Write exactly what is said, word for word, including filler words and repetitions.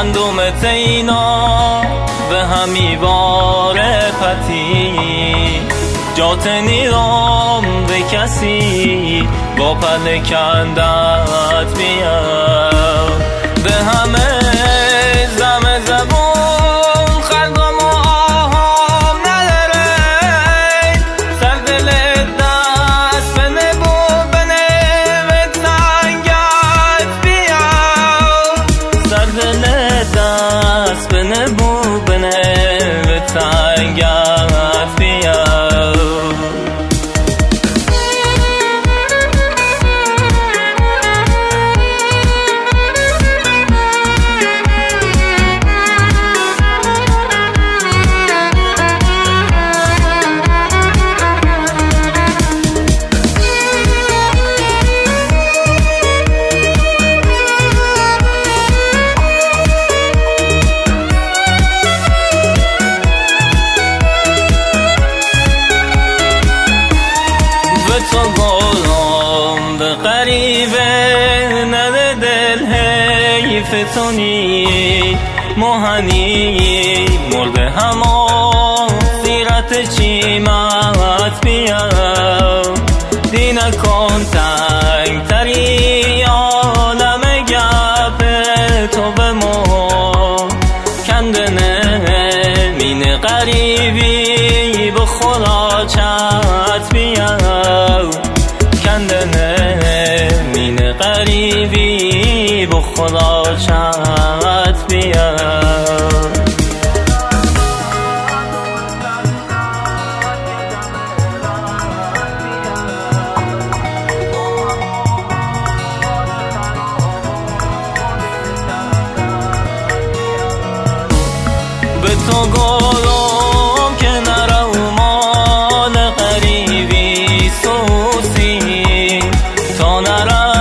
گندم تینا به همی وارفتی جات نیرام به کسی با پلکندت بیام به همه زم زبون خلقم و آهام نداره سر دل دست به نبو به نوت تنگت بیام سر دل دست به نبو به نوت تنگت بیام تو گلم به غریبه نده دل حیف تو نی مهنی مرده هما سیرت چیمت بیام دی نکن تنگ تری عالم گپ تو به ما کندنه مین غریبی به خدا چت بیام کندنه مین غریبی به خدا چت بیام به تو گلم که نرو مال غریبی سوسی تا نرو